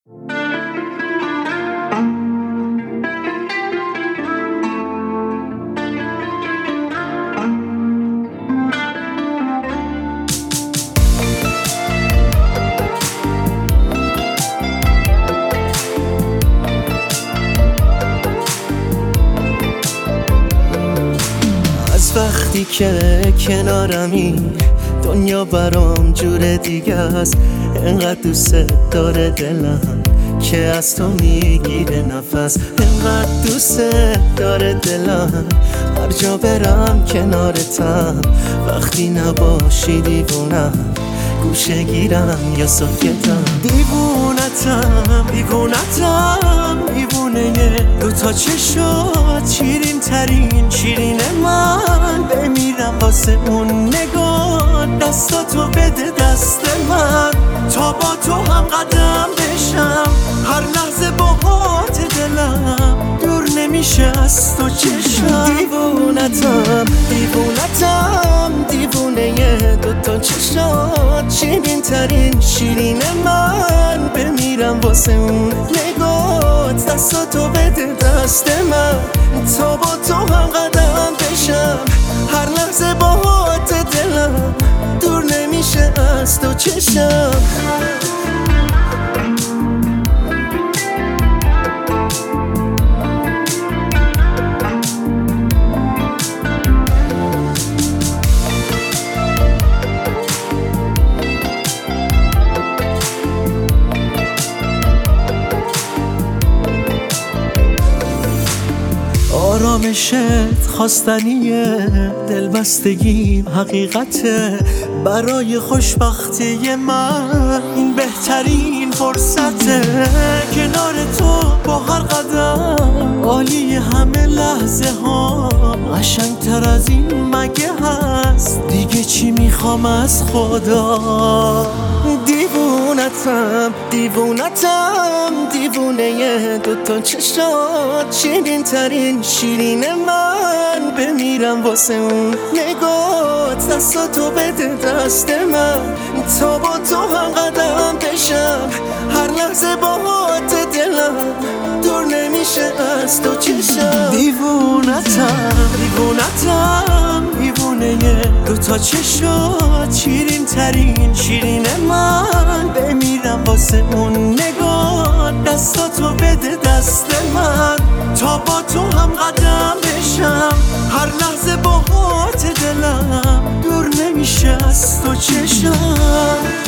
وقتی که کنارمی دنیا برام جور دیگه است. انقدر دوست داره دلم که از تو میگیره نفس. انقدر دوست داره دلم هر جا برم کنارتم. وقتی نباشی دیوونم، گوشه گیرم یا ساکتم. دیوونتم دیوونه دوتا چشات شیرین ترین شیرین من. بمیرم واسه اون نگاه، دستاتو بده دست من تا با تو هم قدم بشم. هر لحظه باهات دلم دور نمیشه از تو چشم. دیوونتم دیوونه دوتا چشات شیرین ترین شیرین من. بمیرم واسه اون نگات، دستاتو بده دست من تا با تو هم قدم بشم. هر لحظه باهات دلم دور نمیشه از تو چشم. آرامشت خواستنیه، دلبستگیم حقیقته. برای خوشبختی من این بهترین فرصته. کنار تو با هر قدم عالی همه لحظه ها. قشنگتر از این مگه هست؟ دیگه چی میخوام از خدا؟ دیوونتم دیوونه دوتا چشات شیرین ترین شیرین من. بمیرم واسه اون نگات، دستاتو بده دست من تا با تو هم قدم بشم. هر لحظه باهات دلم دور نمیشه از تو چشم. دیوونتم دیوونه دوتا چشات شیرین ترین شیرین من. بمیرم واسه اون نگاه، دستاتو بده دست من تا با تو هم قدم بشم. هر لحظه باهات دلم دور نمیشه از تو چشم.